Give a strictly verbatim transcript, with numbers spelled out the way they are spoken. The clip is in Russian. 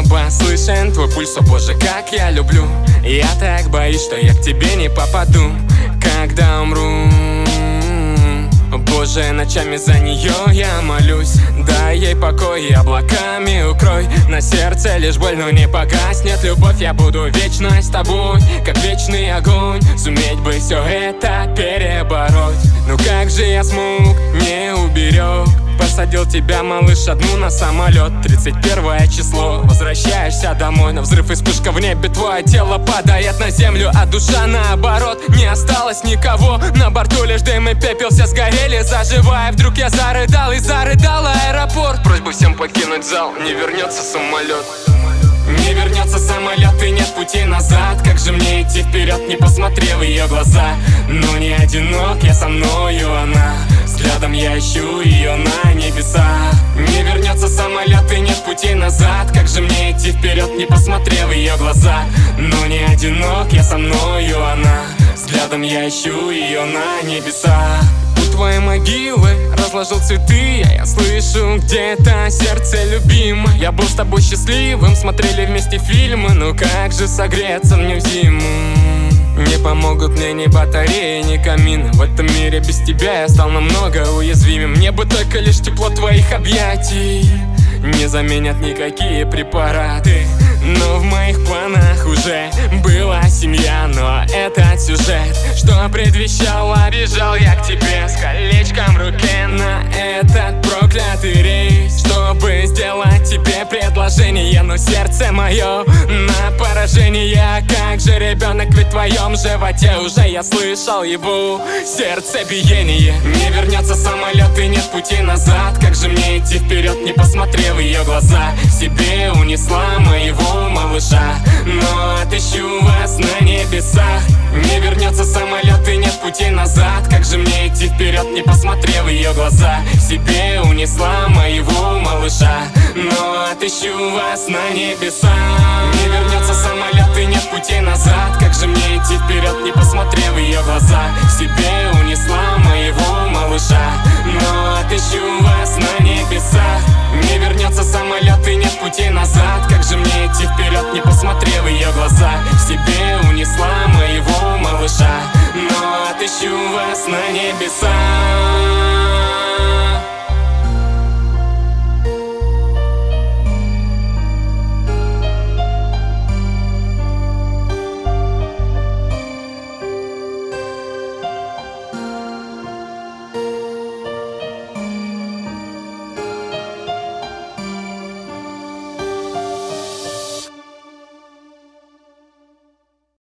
неба слышен твой пульс, о боже, как я люблю. Я так боюсь, что я к тебе не попаду, когда умру. О боже, ночами за нее я молюсь. Дай ей покой и облаками укрой. На сердце лишь боль, но не погаснет любовь. Я буду вечно с тобой, как вечный огонь. Суметь бы все это перебороть. Ну как же я смог, не уберег. Посадил тебя, малыш, одну на самолет. Тридцать первое число, возвращаешься домой. На взрыв и вспышка в небе, твое тело падает на землю, а душа наоборот. Не осталось никого, на борту лишь дым и пепел. Все сгорели заживо, и вдруг я зарыдал, и зарыдал аэропорт. Просьба всем покинуть зал, не вернется самолет. Не вернется самолет и нет пути назад. Как же мне идти вперед, не посмотрев в ее глаза? Но не одинок, я со мною она. Взглядом я ищу ее на небесах. Не вернется самолет и нет пути назад. Как же мне идти вперед, не посмотрев в ее глаза? Но не одинок, я со мною она. Взглядом я ищу ее на небесах. У твоей могилы разложил цветы, а я слышу где-то сердце любимое. Я был с тобой счастливым, смотрели вместе фильмы. Ну как же согреться мне в зиму? Не помогут мне ни батареи, ни камины. В этом мире без тебя я стал намного уязвимее. Мне бы только лишь тепло твоих объятий. Не заменят никакие препараты. Но в моих планах уже была семья. Но этот сюжет, что предвещало, бежал я к тебе с колечком в руке на этот проклятый рейс, чтобы сделать тебе предложение. Но сердце мое на поражение. Как же ребенок, ведь в твоем животе уже я слышал его сердцебиение. Не вернется самолет и нет пути назад. Как же мне идти вперед, не посмотрев в ее глаза? Себе унесла моего малыша, но отыщу вас на небесах. Не вернется самолет и нет пути назад. Как же мне идти вперед, не посмотрев в ее глаза? Себе унесла моего малыша, но отыщу вас на небесах. Не вернется самолет и нет пути назад. Как же мне идти вперед, не посмотрев в ее глаза? Себе унесла моего малыша, но отыщу вас на небесах. Не вернется самолет и нет пути назад. Как же мне идти вперед, не посмотрев в ее глаза? Себе унесла моего малыша, но отыщу вас на небесах.